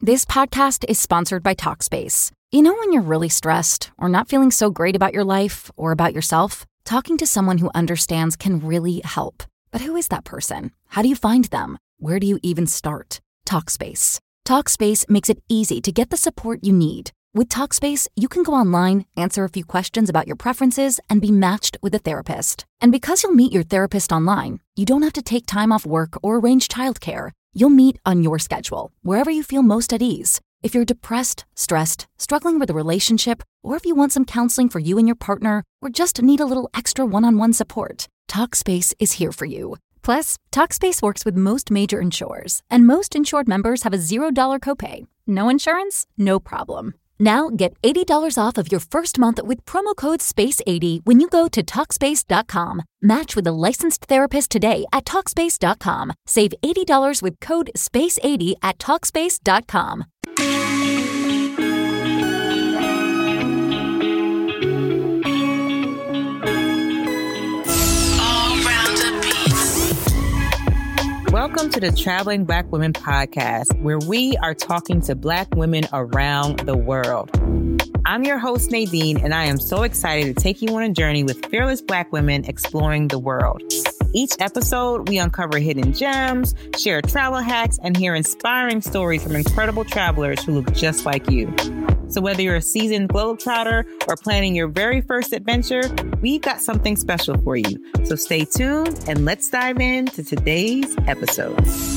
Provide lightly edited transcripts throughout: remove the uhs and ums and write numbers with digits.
This podcast is sponsored by Talkspace. You know when you're really stressed or not feeling so great about your life or about yourself? Talking to someone who understands can really help. But who is that person? How do you find them? Where do you even start? Talkspace. Talkspace makes it easy to get the support you need. With Talkspace, you can go online, answer a few questions about your preferences, and be matched with a therapist. And because you'll meet your therapist online, you don't have to take time off work or arrange childcare. You'll meet on your schedule, wherever you feel most at ease. If you're depressed, stressed, struggling with a relationship, or if you want some counseling for you and your partner, or just need a little extra one-on-one support, Talkspace is here for you. Plus, Talkspace works with most major insurers, and most insured members have a $0 copay. No insurance? No problem. Now get $80 off of your first month with promo code SPACE80 when you go to Talkspace.com. Match with a licensed therapist today at Talkspace.com. Save $80 with code SPACE80 at Talkspace.com. Welcome to the Traveling Black Women podcast, where we are talking to Black women around the world. I'm your host, Nadine, and I am so excited to take you on a journey with fearless Black women exploring the world. Each episode, we uncover hidden gems, share travel hacks, and hear inspiring stories from incredible travelers who look just like you. So whether you're a seasoned globetrotter or planning your very first adventure, we've got something special for you. So stay tuned and let's dive into today's episode.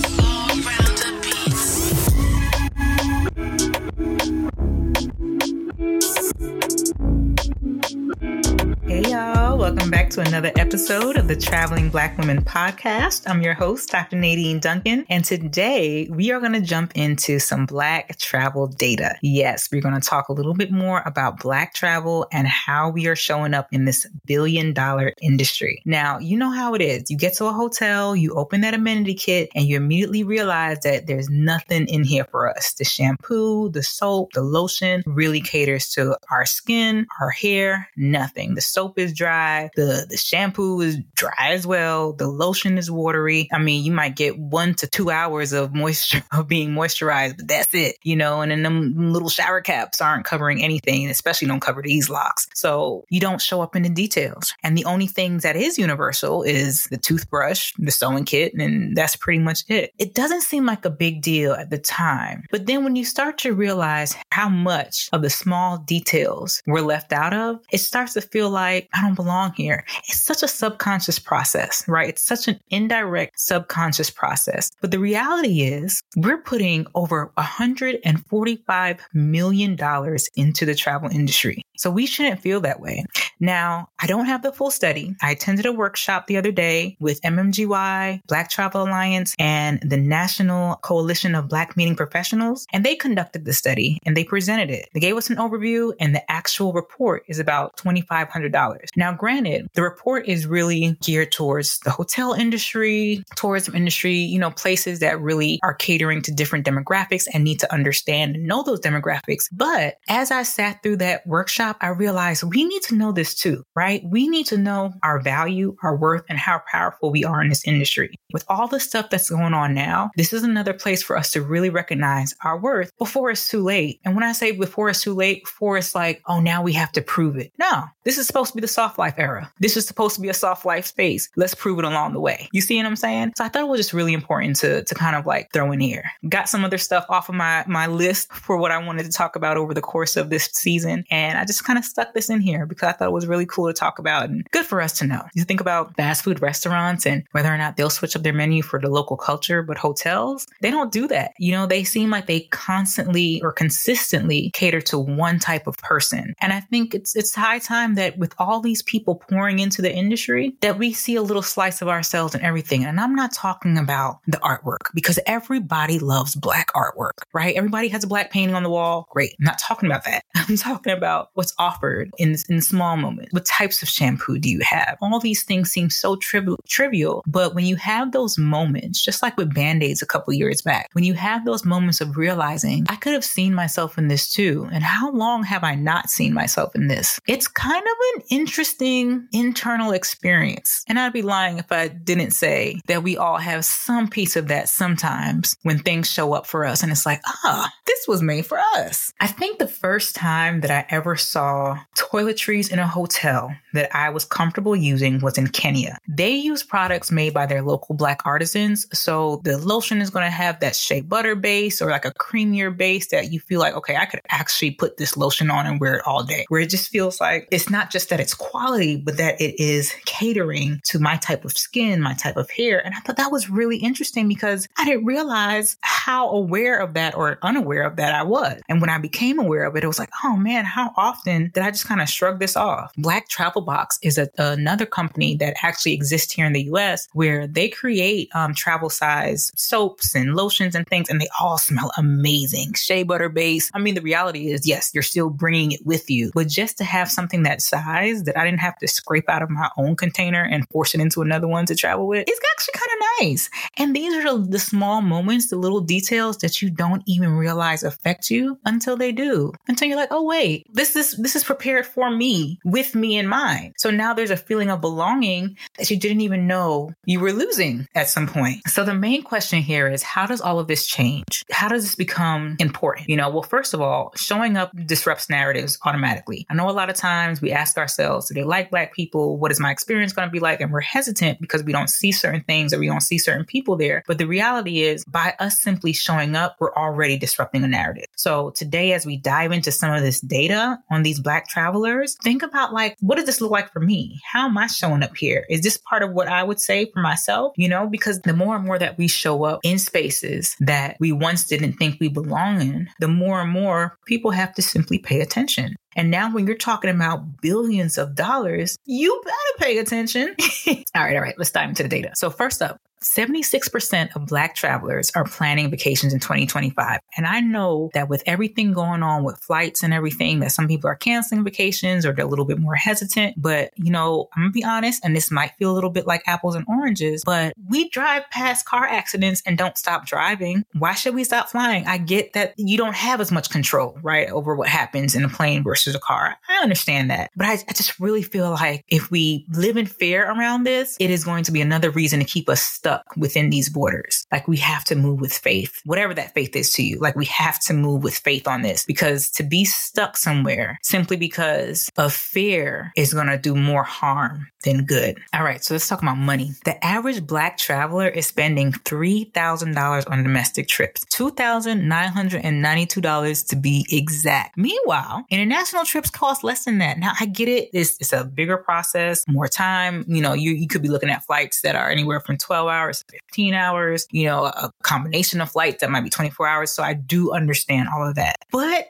Hey y'all, welcome back to another episode of the Traveling Black Women podcast. I'm your host, Dr. Nadine Duncan, and today we are going to jump into some Black travel data. Yes, we're going to talk a little bit more about Black travel and how we are showing up in this billion-dollar industry. Now, you know how it is. You get to a hotel, you open that amenity kit, and you immediately realize that there's nothing in here for us. The shampoo, the soap, the lotion really caters to our skin, our hair, nothing. The soap is dry. The shampoo is dry as well. The lotion is watery. I mean, you might get 1 to 2 hours of moisture of being moisturized, but that's it, you know, and then them little shower caps aren't covering anything, especially don't cover these locks. So you don't show up in the details. And the only thing that is universal is the toothbrush, the sewing kit, and that's pretty much it. It doesn't seem like a big deal at the time. But then when you start to realize how much of the small details we're left out of, it starts to feel like I don't belong here. It's such a subconscious process, right? It's such an indirect subconscious process. But the reality is we're putting over $145 million into the travel industry. So we shouldn't feel that way. Now, I don't have the full study. I attended a workshop the other day with MMGY, Black Travel Alliance, and the National Coalition of Black Meeting Professionals. And they conducted the study and they presented it. They gave us an overview and the actual report is about $2,500. Now, granted, the report is really geared towards the hotel industry, tourism industry, you know, places that really are catering to different demographics and need to understand and know those demographics. But as I sat through that workshop, I realized we need to know this too, right? We need to know our value, our worth, and how powerful we are in this industry. With all the stuff that's going on now, this is another place for us to really recognize our worth before it's too late. And when I say before it's too late, before it's like, oh, now we have to prove it. No, this is supposed to be the soft life era. This is supposed to be a soft life space. Let's prove it along the way. You see what I'm saying? So I thought it was just really important to kind of like throw in here. Got some other stuff off of my list for what I wanted to talk about over the course of this season. And I just kind of stuck this in here because I thought it was really cool to talk about and good for us to know. You think about fast food restaurants and whether or not they'll switch up their menu for the local culture, but hotels, they don't do that. You know, they seem like they constantly or consistently cater to one type of person. And I think it's high time that with all these people pouring into the industry, that we see a little slice of ourselves in everything. And I'm not talking about the artwork because everybody loves Black artwork, right? Everybody has a Black painting on the wall. Great. I'm not talking about that. I'm talking about what's offered in small moments. What types of shampoo do you have? All these things seem so trivial, but when you have those moments, just like with Band-Aids a couple years back, when you have those moments of realizing I could have seen myself in this too, and how long have I not seen myself in this? It's kind of an interesting amazing internal experience. And I'd be lying if I didn't say that we all have some piece of that sometimes when things show up for us and it's like, this was made for us. I think the first time that I ever saw toiletries in a hotel that I was comfortable using was in Kenya. They use products made by their local Black artisans. So the lotion is going to have that shea butter base or like a creamier base that you feel like, okay, I could actually put this lotion on and wear it all day. Where it just feels like it's not just that it's quality, but that it is catering to my type of skin, my type of hair. And I thought that was really interesting because I didn't realize how aware of that or unaware of that I was. And when I became aware of it, it was like, oh man, how often did I just kind of shrug this off? Black Travel Box is another company that actually exists here in the US where they create travel size soaps and lotions and things, and they all smell amazing. Shea butter base. I mean, the reality is, yes, you're still bringing it with you, but just to have something that size that I didn't have to scrape out of my own container and force it into another one to travel with, it's actually kind of nice. And these are the small moments, the little details that you don't even realize affect you until they do. Until you're like, oh wait, this is prepared for me, with me in mind. So now there's a feeling of belonging that you didn't even know you were losing at some point. So the main question here is, how does all of this change? How does this become important? Well, first of all, showing up disrupts narratives automatically. I know a lot of times we ask ourselves, do they like Black people? What is my experience going to be like? And we're hesitant because we don't see certain things or we don't see certain people there. But the reality is, by us simply showing up, we're already disrupting a narrative. So today, as we dive into some of this data on these Black travelers, think about like, what does this look like for me? How am I showing up here? Is this part of what I would say for myself? Because the more and more that we show up in spaces that we once didn't think we belong in, the more and more people have to simply pay attention. And now when you're talking about billions of dollars, you better pay attention. All right. Let's dive into the data. So first up, 76% of Black travelers are planning vacations in 2025. And I know that with everything going on with flights and everything, that some people are canceling vacations or they're a little bit more hesitant. But, I'm going to be honest, and this might feel a little bit like apples and oranges, but we drive past car accidents and don't stop driving. Why should we stop flying? I get that you don't have as much control, right, over what happens in a plane versus a car. I understand that. But I just really feel like if we live in fear around this, it is going to be another reason to keep us stuck within these borders. Like we have to move with faith, whatever that faith is to you. Like we have to move with faith on this, because to be stuck somewhere simply because of fear is going to do more harm than good. All right. So let's talk about money. The average Black traveler is spending $3,000 on domestic trips, $2,992 to be exact. Meanwhile, international trips cost less than that. Now I get it. It's a bigger process, more time. You could be looking at flights that are anywhere from 12 hours to 15 hours, a combination of flights that might be 24 hours. So I do understand all of that. But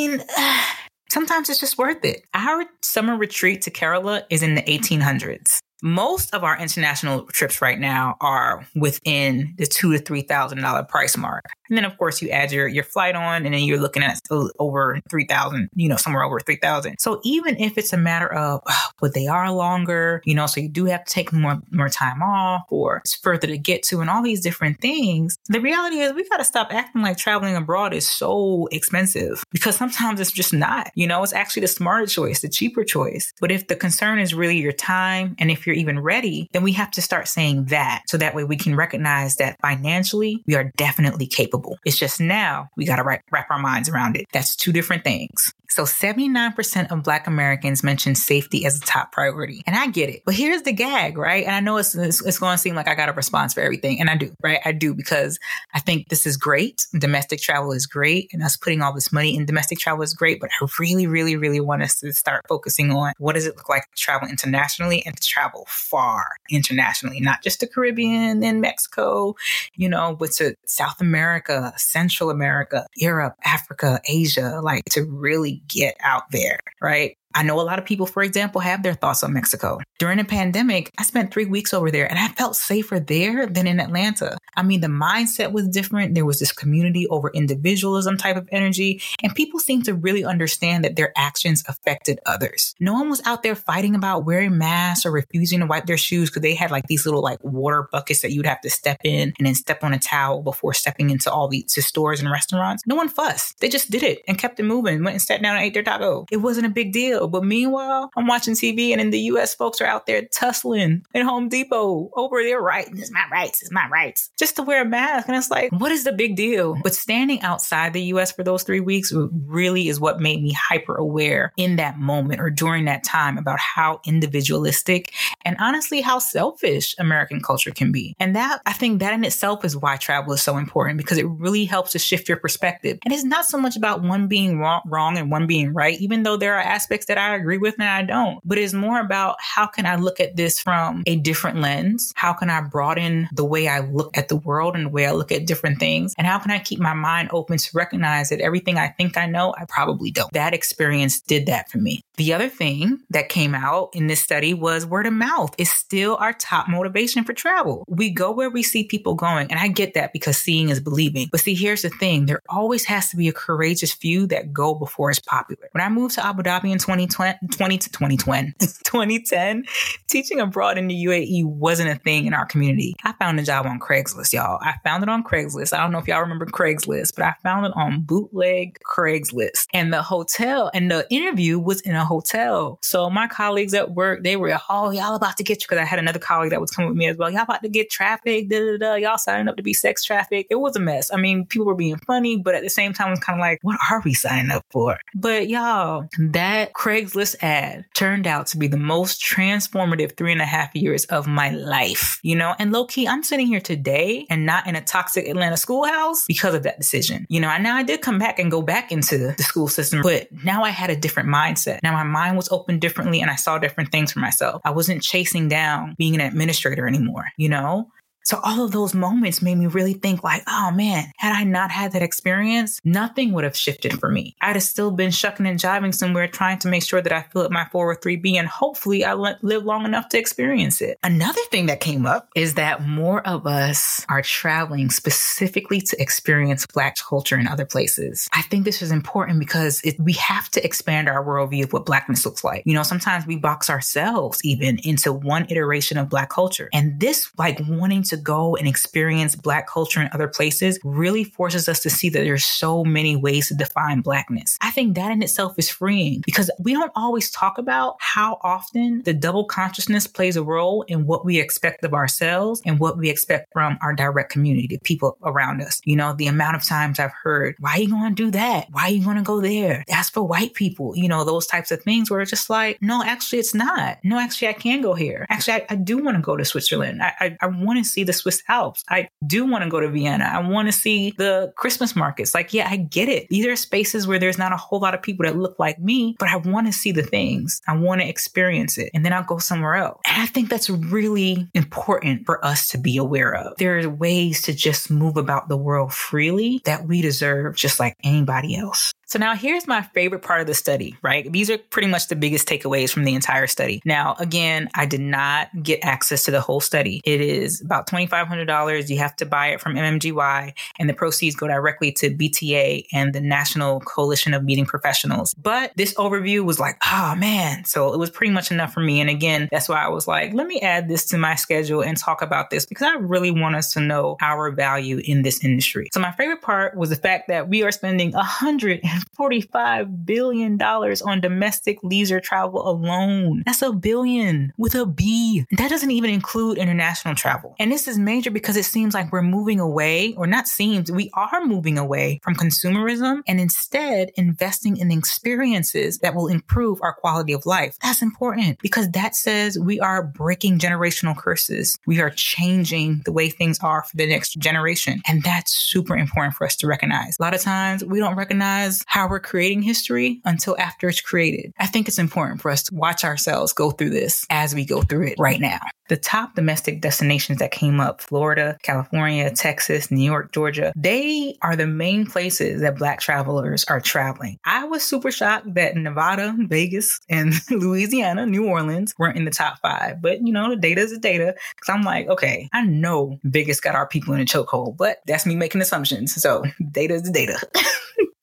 sometimes it's just worth it. Our summer retreat to Kerala is in the 1800s. Most of our international trips right now are within the $2,000 to $3,000 price mark. And then, of course, you add your flight on, and then you're looking at over $3,000, somewhere over $3,000. So even if it's a matter of, but they are longer, so you do have to take more time off, or it's further to get to, and all these different things. The reality is we got to stop acting like traveling abroad is so expensive, because sometimes it's just not. It's actually the smarter choice, the cheaper choice. But if the concern is really your time, and if you're even ready, then we have to start saying that, so that way we can recognize that financially we are definitely capable. It's just now we got to wrap our minds around it. That's two different things. So 79% of Black Americans mention safety as a top priority. And I get it. But here's the gag, right? And I know it's going to seem like I got a response for everything. And I do, right? I do, because I think this is great. Domestic travel is great. And us putting all this money in domestic travel is great. But I really, really, really want us to start focusing on what does it look like to travel internationally and to travel far internationally, not just to Caribbean and Mexico, but to South America, Central America, Europe, Africa, Asia, like to really get out there, right? I know a lot of people, for example, have their thoughts on Mexico. During the pandemic, I spent 3 weeks over there and I felt safer there than in Atlanta. The mindset was different. There was this community over individualism type of energy, and people seemed to really understand that their actions affected others. No one was out there fighting about wearing masks or refusing to wipe their shoes because they had like these little like water buckets that you'd have to step in and then step on a towel before stepping into all these stores and restaurants. No one fussed. They just did it and kept it moving, went and sat down and ate their taco. It wasn't a big deal deal. But meanwhile, I'm watching TV and in the US, folks are out there tussling in Home Depot over their rights. It's my rights. It's my rights. Just to wear a mask. And it's like, what is the big deal? But standing outside the US for those 3 weeks really is what made me hyper aware in that moment or during that time about how individualistic and honestly how selfish American culture can be. And that, I think that in itself is why travel is so important, because it really helps to shift your perspective. And it's not so much about one being wrong and one being right, even though there are aspects that I agree with and I don't. But it's more about how can I look at this from a different lens? How can I broaden the way I look at the world and the way I look at different things? And how can I keep my mind open to recognize that everything I think I know, I probably don't. That experience did that for me. The other thing that came out in this study was word of mouth is still our top motivation for travel. We go where we see people going. And I get that because seeing is believing. But see, here's the thing. There always has to be a courageous few that go before it's popular. When I moved to Abu Dhabi in 2010, teaching abroad in the UAE wasn't a thing in our community. I found a job on Craigslist, y'all. I found it on Craigslist. I don't know if y'all remember Craigslist, but I found it on bootleg Craigslist. And the hotel and the interview was in a hotel. So my colleagues at work, they were, oh, y'all about to get you. Because I had another colleague that was coming with me as well. Y'all about to get trafficked. Y'all signing up to be sex trafficked. It was a mess. I mean, people were being funny, but at the same time, it was kind of like, what are we signing up for? But y'all, that Craigslist ad turned out to be the most transformative 3.5 years of my life, you know? And low key, I'm sitting here today and not in a toxic Atlanta schoolhouse because of that decision. You know, and now I did come back and go back into the school system, but now I had a different mindset. Now my mind was open differently and I saw different things for myself. I wasn't chasing down being an administrator anymore, you know? So all of those moments made me really think like, oh man, had I not had that experience, nothing would have shifted for me. I'd have still been shucking and jiving somewhere trying to make sure that I fill up my 403B and hopefully I live long enough to experience it. Another thing that came up is that more of us are traveling specifically to experience Black culture in other places. I think this is important because we have to expand our worldview of what Blackness looks like. You know, sometimes we box ourselves even into one iteration of Black culture. And this like wanting to go and experience Black culture in other places really forces us to see that there's so many ways to define Blackness. I think that in itself is freeing because we don't always talk about how often the double consciousness plays a role in what we expect of ourselves and what we expect from our direct community, the people around us. You know, the amount of times I've heard, why are you going to do that? Why are you going to go there? That's for white people. You know, those types of things where it's just like, no, actually it's not. No, actually I can go here. Actually, I do want to go to Switzerland. I want to see the Swiss Alps. I do want to go to Vienna. I want to see the Christmas markets. Like, yeah, I get it. These are spaces where there's not a whole lot of people that look like me, but I want to see the things. I want to experience it. And then I'll go somewhere else. And I think that's really important for us to be aware of. There are ways to just move about the world freely that we deserve just like anybody else. So now here's my favorite part of the study, right? These are pretty much the biggest takeaways from the entire study. Now, again, I did not get access to the whole study. It is about $2,500. You have to buy it from MMGY, and the proceeds go directly to BTA and the National Coalition of Meeting Professionals. But this overview was like, oh man. So it was pretty much enough for me. And again, that's why I was like, let me add this to my schedule and talk about this because I really want us to know our value in this industry. So my favorite part was the fact that we are spending $145 billion on domestic leisure travel alone. That's $1 billion with a B. That doesn't even include international travel. And this is major because it seems like we're moving away, or not seems, we are moving away from consumerism and instead investing in experiences that will improve our quality of life. That's important because that says we are breaking generational curses. We are changing the way things are for the next generation. And that's super important for us to recognize. A lot of times we don't recognize how we're creating history until after it's created. I think it's important for us to watch ourselves go through this as we go through it right now. The top domestic destinations that came up, Florida, California, Texas, New York, Georgia, they are the main places that Black travelers are traveling. I was super shocked that Nevada, Vegas, and Louisiana, New Orleans weren't in the top 5. But, you know, the data is the data. Because I'm like, okay, I know Vegas got our people in a chokehold, but that's me making assumptions. So data is the data.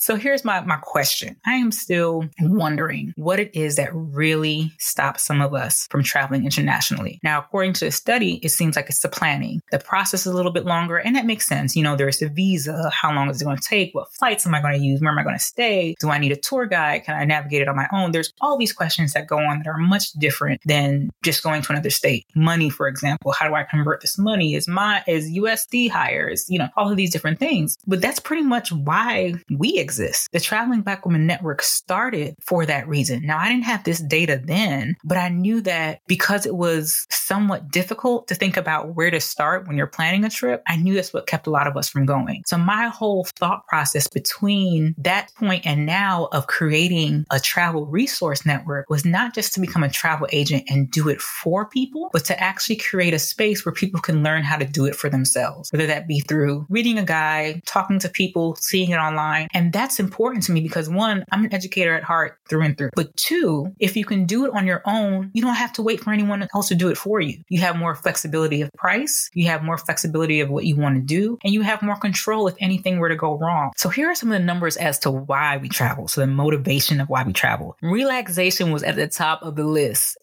So here's my question. I am still wondering what it is that really stops some of us from traveling internationally. Now, according to the study, it seems like it's the planning. The process is a little bit longer, and that makes sense. There's a visa. How long is it going to take? What flights am I going to use? Where am I going to stay? Do I need a tour guide? Can I navigate it on my own? There's all these questions that go on that are much different than just going to another state. Money, for example. How do I convert this money? Is USD higher? All of these different things. But that's pretty much why we exist. The Traveling Black Women Network started for that reason. Now, I didn't have this data then, but I knew that because it was somewhat difficult to think about where to start when you're planning a trip, I knew that's what kept a lot of us from going. So my whole thought process between that point and now of creating a travel resource network was not just to become a travel agent and do it for people, but to actually create a space where people can learn how to do it for themselves, whether that be through reading a guide, talking to people, seeing it online. And that's important to me because one, I'm an educator at heart through and through. But two, if you can do it on your own, you don't have to wait for anyone else to do it for you. You have more flexibility of price. You have more flexibility of what you want to do. And you have more control if anything were to go wrong. So here are some of the numbers as to why we travel. So the motivation of why we travel. Relaxation was at the top of the list.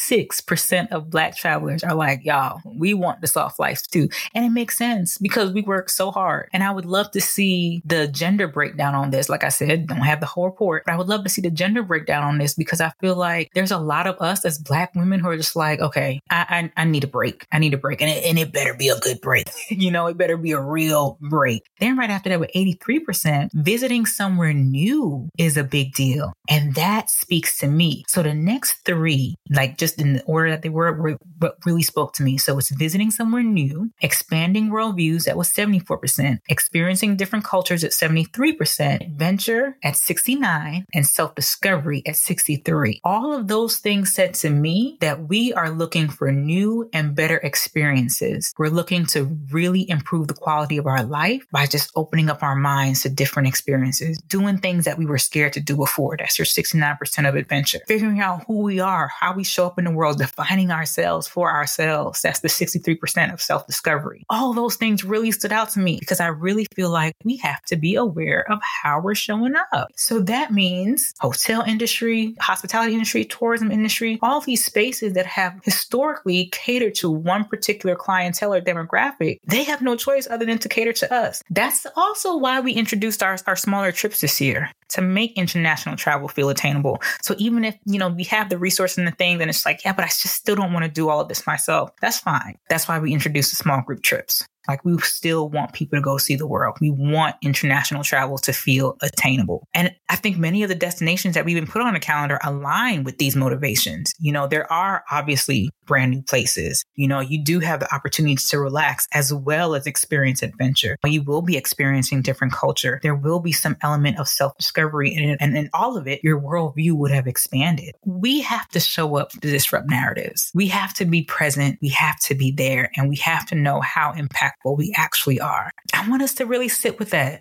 86% of Black travelers are like, y'all, we want the soft life too. And it makes sense because we work so hard. And I would love to see the gender breakdown on this. Like I said, don't have the whole report, but I would love to see the gender breakdown on this because I feel like there's a lot of us as Black women who are just like, okay, I need a break. I need a break. And it better be a good break. It better be a real break. Then right after that with 83%, visiting somewhere new is a big deal. And that speaks to me. So the next three, like just in the order that they were what really spoke to me. So it's visiting somewhere new, expanding worldviews, that was 74%, experiencing different cultures at 73%, adventure at 69%, and self-discovery at 63%. All of those things said to me that we are looking for new and better experiences. We're looking to really improve the quality of our life by just opening up our minds to different experiences, doing things that we were scared to do before. That's your 69% of adventure. Figuring out who we are, how we show up in the world, defining ourselves for ourselves. That's the 63% of self-discovery. All those things really stood out to me because I really feel like we have to be aware of how we're showing up. So that means hotel industry, hospitality industry, tourism industry, all these spaces that have historically catered to one particular clientele or demographic, they have no choice other than to cater to us. That's also why we introduced our smaller trips this year, to make international travel feel attainable. So even if, we have the resource and the thing, then it's like, yeah, but I just still don't want to do all of this myself. That's fine. That's why we introduced the small group trips. Like, we still want people to go see the world. We want international travel to feel attainable. And I think many of the destinations that we've been put on the calendar align with these motivations. There are obviously brand new places. You do have the opportunities to relax as well as experience adventure. You will be experiencing different culture. There will be some element of self-discovery in it. And in all of it, your worldview would have expanded. We have to show up to disrupt narratives. We have to be present. We have to be there. And we have to know how impactful we actually are. I want us to really sit with that.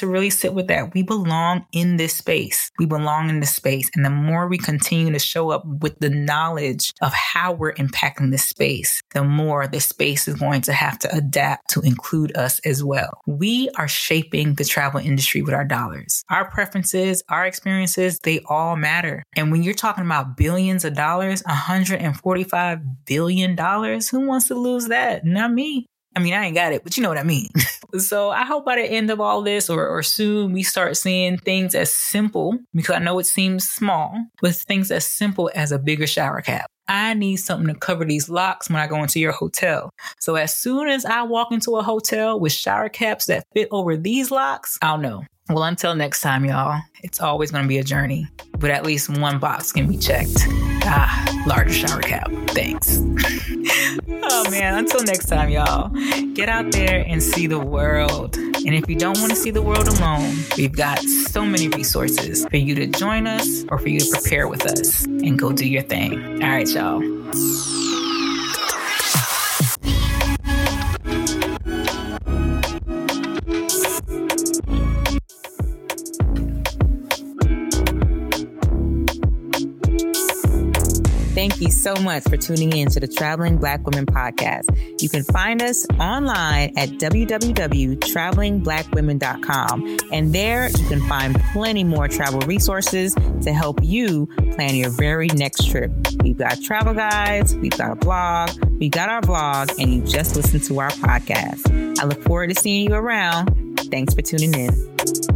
We belong in this space. And the more we continue to show up with the knowledge of how we're impacting this space, the more this space is going to have to adapt to include us as well. We are shaping the travel industry with our dollars. Our preferences, our experiences, they all matter. And when you're talking about billions of dollars, $145 billion, who wants to lose that? Not me. I ain't got it, but you know what I mean. So I hope by the end of all this or soon we start seeing things as simple, because I know it seems small, but things as simple as a bigger shower cap. I need something to cover these locks when I go into your hotel. So as soon as I walk into a hotel with shower caps that fit over these locks, I'll know. Well, until next time, y'all, it's always going to be a journey, but at least one box can be checked. Larger shower cap. Thanks. Oh man, until next time, y'all, get out there and see the world. And if you don't want to see the world alone, we've got so many resources for you to join us or for you to prepare with us and go do your thing. All right, y'all. thank you so much for tuning in to the Traveling Black Women Podcast. You can find us online at www.travelingblackwomen.com. And there you can find plenty more travel resources to help you plan your very next trip. We've got travel guides, we've got a blog, we've got our vlog, and you just listened to our podcast. I look forward to seeing you around. Thanks for tuning in.